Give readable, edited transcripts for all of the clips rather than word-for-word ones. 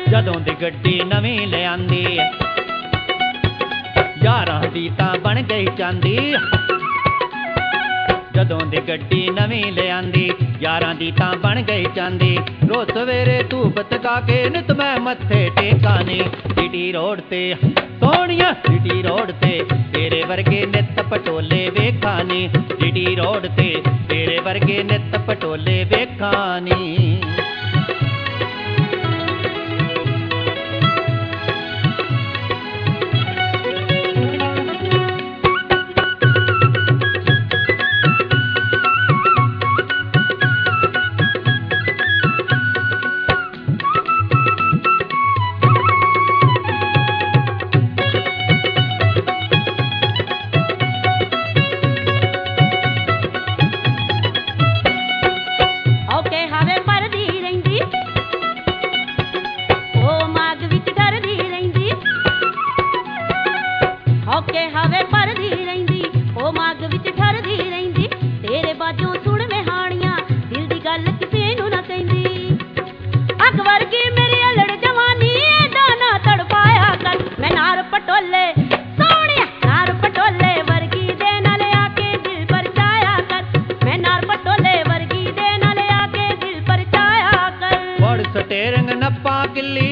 ਜਦੋਂ ਦੀ ਗੱਡੀ ਨਵੀਂ ਲਿਆਂਦੀ, ਯਾਰਾਂ ਦੀ ਤਾਂ ਬਣ ਗਈ ਚਾਂਦੀ। ਜਦੋਂ ਦੀ ਗੱਡੀ ਨਵੀਂ ਲਿਆਂਦੀ, ਯਾਰਾਂ ਦੀ ਤਾਂ ਬਣ ਗਈ ਚਾਂਦੀ। ਰੋਜ਼ ਸਵੇਰੇ ਧੂਪ ਤਕਾ ਕੇ ਨਿਤ ਮੈਂ ਮੱਥੇ ਟੇਕਾਨੀ। GT ਰੋਡ ਤੇ ਸੋਹਣੀਆਂ GT ਰੋਡ ਤੇ ਤੇਰੇ ਵਰਗੇ ਨਿੱਤ ਪਟੋਲੇ ਵੇਖਾਨੀ। GT ਰੋਡ ਤੇ ਤੇਰੇ ਵਰਗੇ ਨਿੱਤ ਪਟੋਲੇ ਵੇਖਾਨੀ। ਔਕੇ ਹਵੇ ਭਰਦੀ ਰਹਿੰਦੀ, ਉਹ ਮੱਗ ਵਿੱਚ ਠਰਦੀ ਰਹਿੰਦੀ। ਤੇਰੇ ਬਾਝੋਂ ਸੁਣ ਵਿਹਾਣੀਆਂ, ਦਿਲ ਦੀ ਗੱਲ ਕਿਸੇ ਨੂੰ ਨਾ ਕਹਿੰਦੀ। ਅੱਗ ਵਰਗੀ ਮੇਰੀ ਅਲੜ ਜਵਾਨੀ, ਏਦਾਂ ਨਾ ਤੜਪਾਇਆ ਕਰ। ਮੈਂ ਨਾਰ ਪਟੋਲੇ ਸੋਹਣਿਆ ਨਾਰ ਪਟੋਲੇ ਵਰਗੀ ਦੇ ਨਾਲ ਆ ਕੇ ਦਿਲ ਪਰਚਾਇਆ ਕਰ। ਮੈਂ ਨਾਰ ਪਟੋਲੇ ਵਰਗੀ ਦੇ ਨਾਲ ਆ ਕੇ ਦਿਲ ਪਰਚਾਇਆ ਕਰ। ਵੜ ਸਟੇਰਿੰਗ ਨੱਪਾ ਕਿੱਲੀ,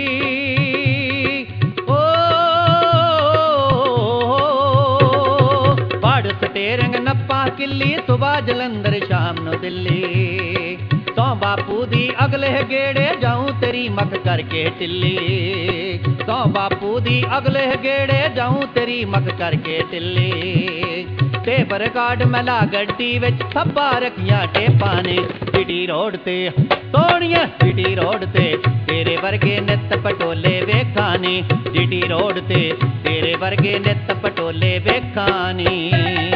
ਸਟੇਰਿੰਗ ਨੱਪਾ ਕਿੱਲੀ, ਸੁਬਾਹ ਜਲੰਧਰ ਸ਼ਾਮ ਨੂੰ ਦਿੱਲੀ। ਸੌ ਬਾਪੂ ਦੀ ਅਗਲੇ ਗੇੜੇ ਜਾਊਂ ਤੇਰੀ ਮੱਖ ਕਰਕੇ ਢਿੱਲੀ। ਸੌ ਬਾਪੂ ਦੀ ਅਗਲੇ ਗੇੜੇ ਜਾਊਂ ਤੇਰੀ ਮੱਖ ਕਰਕੇ ਢਿੱਲੀ। ਟੇਬਰ ਕਾਰਡ ਮੈਲਾ ਗੱਡੀ ਵਿੱਚ ਥੱਬਾ ਰੱਖੀਆਂ ਟੇਪਾਂ ਨੇ। GT ਰੋਡ ਤੇ ਸੋਹਣੀਆਂ GT ਰੋਡ ਤੇ ਤੇਰੇ ਵਰਗੇ ਨਿੱਤ ਪਟੋਲੇ ਵੇਖਾਨੀ। GT ਰੋਡ ਤੇ ਤੇਰੇ ਵਰਗੇ ਨਿੱਤ ਪਟੋਲੇ ਵੇਖਾਨੀ।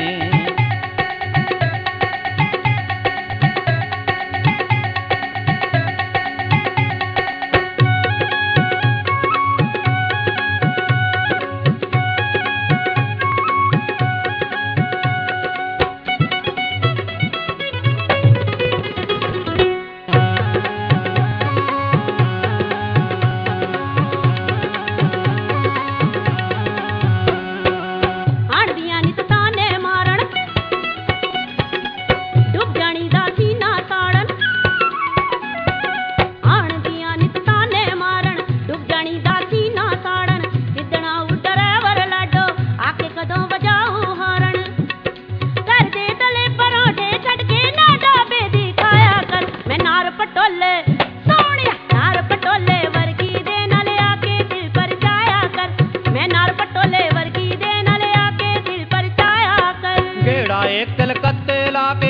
ਕਲਕੱਤੇ ਲਾ ਕੇ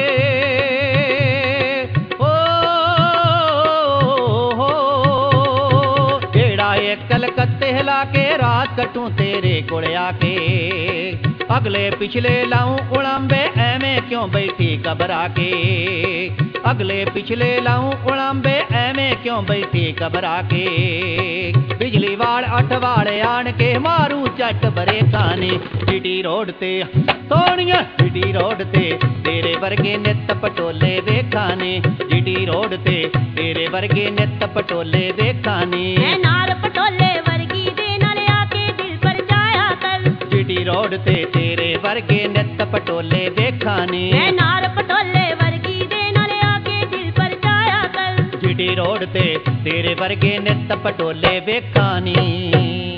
ਜਿਹੜਾ ਏ ਕਲਕੱਤੇ ਲਾ ਕੇ ਰਾਤ ਕੱਟੂ ਤੇਰੇ ਕੋਲ ਆ ਕੇ। ਅਗਲੇ ਪਿਛਲੇ ਲਾਉਂ ਉਲਾਂਬੇ ਐਵੇਂ ਕਿਉਂ ਬੈਠੀ ਘਬਰਾ ਕੇ। ਅਗਲੇ ਪਿਛਲੇ ਲਾਉਂ ਉਲਾਂਬੇ ਐਵੇਂ ਕਿਉਂ ਬੈਠੀ ਘਬਰਾ ਕੇ। ਬਿਜਲੀ ਵਾਲ 8 ਵਾਲੇ ਆਣ ਕੇ ਮਾਰੂ ਝੱਟ ਬਰੇਕਾਂ ਨੇ। GT ਰੋਡ ਤੇ ਸੋਹਣੀਆਂ GT ਰੋਡ ਤੇ ਤੇਰੇ ਵਰਗੇ ਨਿੱਤ ਪਟੋਲੇ ਵੇਖਾਨੀ। GT ਰੋਡ ਤੇ ਤੇਰੇ ਵਰਗੇ ਨਿੱਤ ਪਟੋਲੇ ਵੇਖਾਨੀ। ਮੈਂ ਨਾਰ ਪਟੋਲੇ ਵਰਗੀ ਦੇ ਨਾਲ ਆ ਕੇ ਦਿਲ ਪਰਚਾਇਆ ਕਰ। GT ਰੋਡ ਤੇ ਤੇਰੇ ਵਰਗੇ ਨਿੱਤ ਪਟੋਲੇ ਵੇਖਾਨੀ। ਮੈਂ ਨਾਰ ਪਟੋਲੇ ਵਰਗੀ ਦੇ ਨਾਲ ਆ ਕੇ ਦਿਲ ਪਰਚਾਇਆ ਕਰ। GT ਰੋਡ ਤੇ ਤੇਰੇ ਵਰਗੇ ਨਿੱਤ ਪਟੋਲੇ ਵੇਖਾਨੀ।